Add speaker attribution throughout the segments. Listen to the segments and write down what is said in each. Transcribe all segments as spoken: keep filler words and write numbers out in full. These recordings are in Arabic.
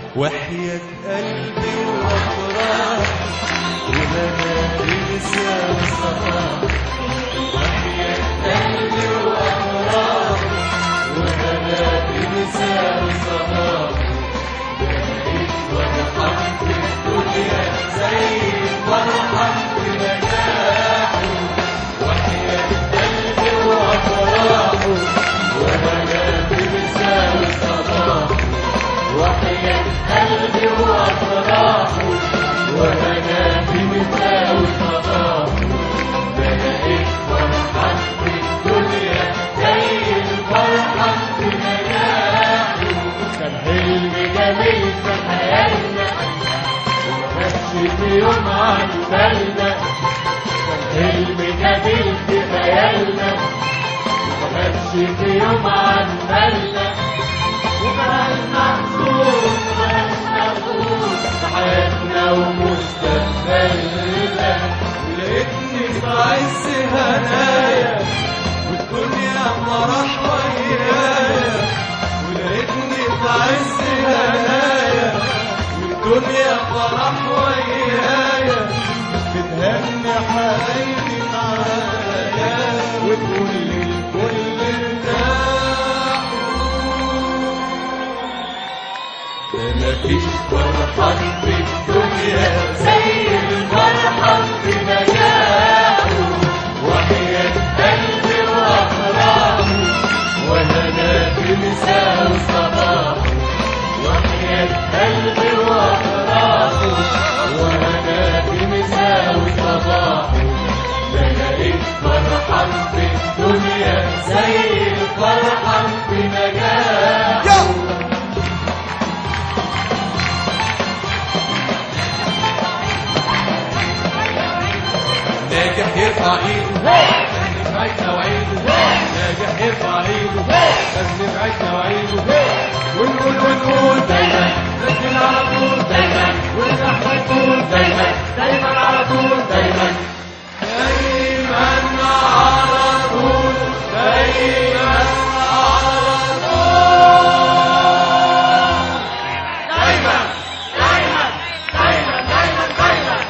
Speaker 1: وحياة قلبي وأفراح ومنابر سمسرة. وحياة قلبي وأفراح ومنابر سمسرة. بقيت فرحان في الدنيا زي فرحان في نجاحه. وحياة قلبي وأفراحه ومنابر سمسرة. وحياة قلبي وأفراحه ومنابر سمسرة. بقيت فرحان في الدنيا زي الفرحان في نجاحه. كان حلم جميل في حياتنا ومكانش في يوم عن بالنا. كان حلم جميل في خيالنا ومكانش في يوم عن بالنا. وبقاش محزون وبقاش مغرور في حياتنا ومستقبلنا. ولقيتني في عز هنايا والدنيا فرح ويايا. ولقيتني في عز هنايا والدنيا فرح ويايا. بتهني حبايبي معايا وتقول للكل ارتاحوا. مفيش فرحان في الدنيا زي الفرحان في نجاحه. وحياة قلبي وأفراحه وهنا في مساء وصباحه. وحياة قلبي وأفراحه وهنا في مساء وصباحه. بقيت فرحان في الدنيا زي الفرحان في نجاحه. ناجح يرفع ايده خلي في عيشنا وعيده. ناجح يرفع ايده خلي في عيشنا وعيده. ونقول ونقول دايما نسجل على طول دايما. ونحن نقول دايما دايما على طول دايما. دايما على طول دايما على طول. دايما دايما دايما دايما دايما.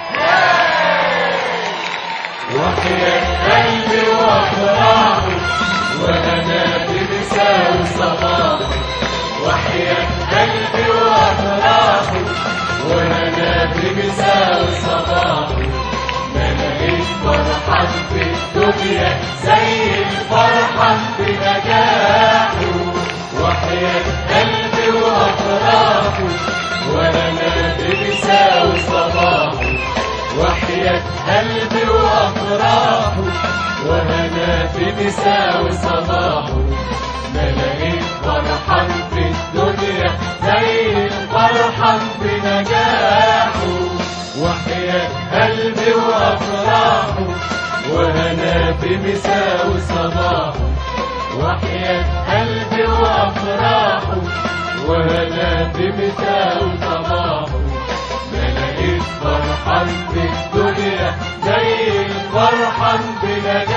Speaker 1: وحياة قلبي وأفراحه وهنا في مساء وصباحه. وحياة قلبي وأفراحه وهنا في مساء وصباحه. بقيت فرحان في الدنيا زي الفرحان في نجاحه. وحياة قلبي وأفراحه وهنا في مساء وصباحه. وحياة قلبي وأفراحه وهنا في مساء وصباحه. بقيت فرحان في الدنيا زي الفرحان في نجاحه. وحياة قلبي وأفراحه وهنا في مساء وصباحه. وحياة قلبي وأفراحه وهنا في مساء وصباحه. بقيت فرحان في الدنيا زي الفرحان في نجاحه.